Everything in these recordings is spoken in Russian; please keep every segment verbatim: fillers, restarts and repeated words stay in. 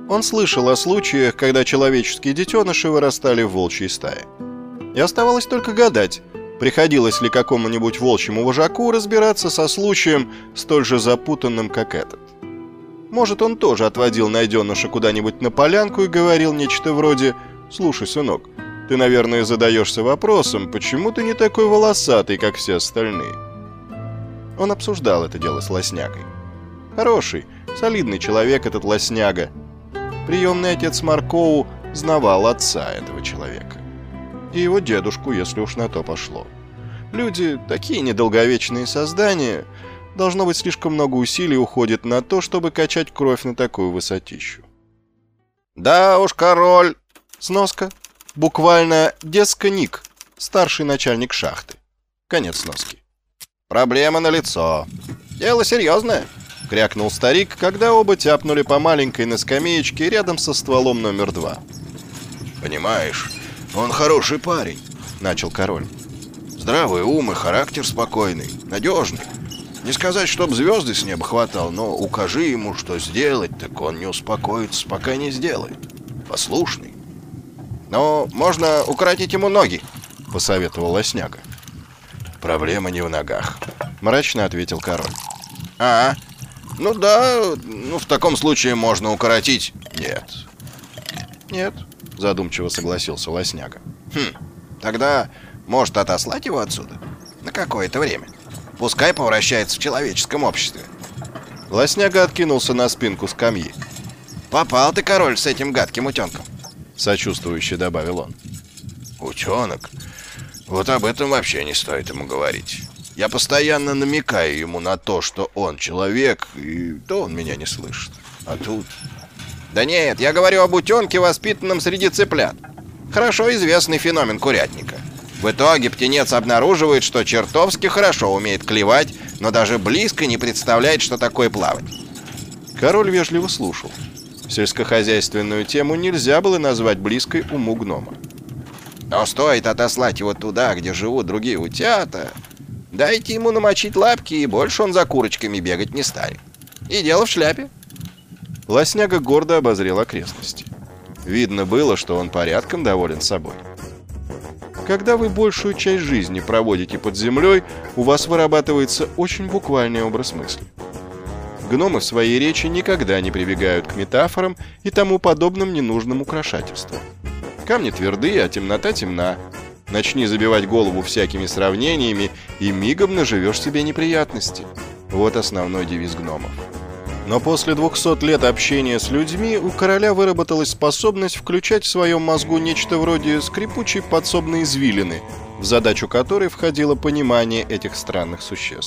Он слышал о случаях, когда человеческие детеныши вырастали в волчьей стае. И оставалось только гадать, приходилось ли какому-нибудь волчьему вожаку разбираться со случаем столь же запутанным, как этот. Может, он тоже отводил найденыша куда-нибудь на полянку и говорил нечто вроде: «Слушай, сынок, ты, наверное, задаешься вопросом, почему ты не такой волосатый, как все остальные?» Он обсуждал это дело с Лоснягой. Хороший, солидный человек этот Лосняга. Приемный отец Маркоу знавал отца этого человека. И его дедушку, если уж на то пошло. Люди, такие недолговечные создания, должно быть, слишком много усилий уходит на то, чтобы качать кровь на такую высотищу. «Да уж, король!» Сноска. Буквально «деска-ник», старший начальник шахты. Конец сноски. «Проблема налицо. Дело серьезное», — крякнул старик, когда оба тяпнули по маленькой на скамеечке рядом со стволом номер два. «Понимаешь, он хороший парень», — начал король. «Здравый ум и характер спокойный, надежный. Не сказать, чтоб звезды с неба хватал, но укажи ему, что сделать, так он не успокоится, пока не сделает. Послушный». «Но можно укоротить ему ноги», — посоветовал Лосняга. «Проблема не в ногах», — мрачно ответил король. «А, ну да, ну в таком случае можно укоротить». «Нет». «Нет», — задумчиво согласился Лосняга. «Хм, тогда, может, отослать его отсюда? На какое-то время. Пускай повращается в человеческом обществе». Лосняга откинулся на спинку скамьи. «Попал ты, король, с этим гадким утенком», — сочувствующе добавил он. «Утенок? Вот об этом вообще не стоит ему говорить. Я постоянно намекаю ему на то, что он человек, и то он меня не слышит. А тут...» «Да нет, я говорю об утенке, воспитанном среди цыплят. Хорошо известный феномен курятника. В итоге птенец обнаруживает, что чертовски хорошо умеет клевать, но даже близко не представляет, что такое плавать». Король вежливо слушал. Сельскохозяйственную тему нельзя было назвать близкой уму гнома. «Но стоит отослать его туда, где живут другие утята, дайте ему намочить лапки, и больше он за курочками бегать не станет. И дело в шляпе». Лосняга гордо обозрел окрестности. Видно было, что он порядком доволен собой. Когда вы большую часть жизни проводите под землей, у вас вырабатывается очень буквальный образ мысли. Гномы в своей речи никогда не прибегают к метафорам и тому подобным ненужным украшательствам. Камни твердые, а темнота темна. Начни забивать голову всякими сравнениями, и мигом наживешь себе неприятности. Вот основной девиз гномов. Но после двухсот лет общения с людьми у короля выработалась способность включать в своем мозгу нечто вроде скрипучей подсобной извилины, в задачу которой входило понимание этих странных существ.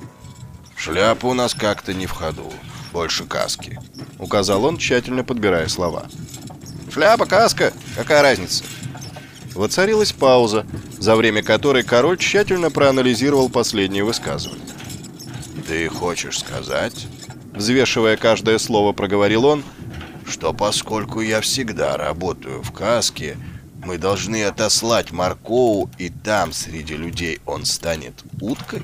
«Шляпа у нас как-то не в ходу, больше каски», — указал он, тщательно подбирая слова. «Шляпа, каска, какая разница?» Воцарилась пауза, за время которой король тщательно проанализировал последние высказывания. «Ты хочешь сказать, взвешивая каждое слово, проговорил он, что поскольку я всегда работаю в каске, мы должны отослать Маркоу, и там среди людей он станет уткой?»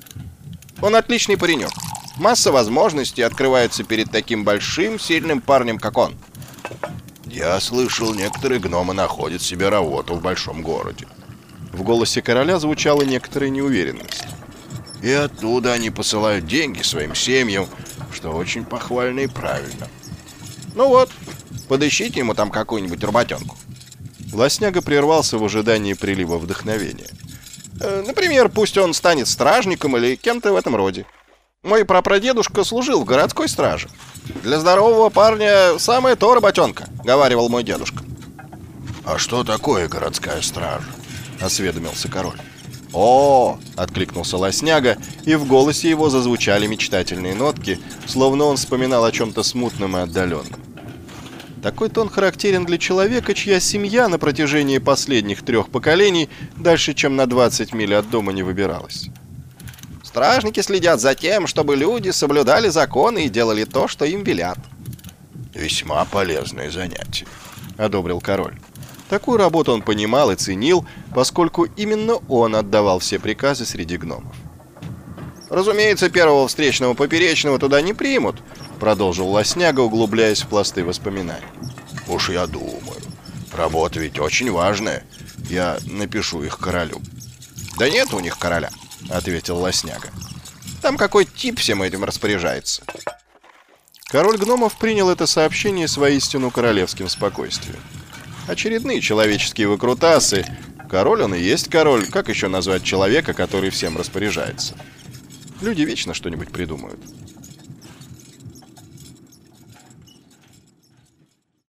«Он отличный паренек. Масса возможностей открывается перед таким большим, сильным парнем, как он». «Я слышал, некоторые гномы находят себе работу в большом городе». В голосе короля звучала некоторая неуверенность. «И оттуда они посылают деньги своим семьям, что очень похвально и правильно». «Ну вот, подыщите ему там какую-нибудь работенку». Лосняга прервался в ожидании прилива вдохновения. э, «Например, пусть он станет стражником или кем-то в этом роде. Мой прапрадедушка служил в городской страже. Для здорового парня самое то работенка», — говаривал мой дедушка. «А что такое городская стража?» — осведомился король. «О!» — откликнулся Лосняга, и в голосе его зазвучали мечтательные нотки, словно он вспоминал о чем-то смутном и отдаленном. Такой тон характерен для человека, чья семья на протяжении последних трех поколений дальше, чем на двадцать миль от дома не выбиралась. Стражники следят за тем, чтобы люди соблюдали законы и делали то, что им велят. «Весьма полезное занятие», — одобрил король. Такую работу он понимал и ценил, поскольку именно он отдавал все приказы среди гномов. Разумеется, первого встречного поперечного туда не примут, продолжил Лосняга, углубляясь в пласты воспоминаний. Уж я думаю. Работа ведь очень важная. Я напишу их королю. Да нет у них короля, ответил Лосняга. Там какой тип всем этим распоряжается. Король гномов принял это сообщение с воистину королевским спокойствием. Очередные человеческие выкрутасы. Король он и есть король. Как еще назвать человека, который всем распоряжается? Люди вечно что-нибудь придумают.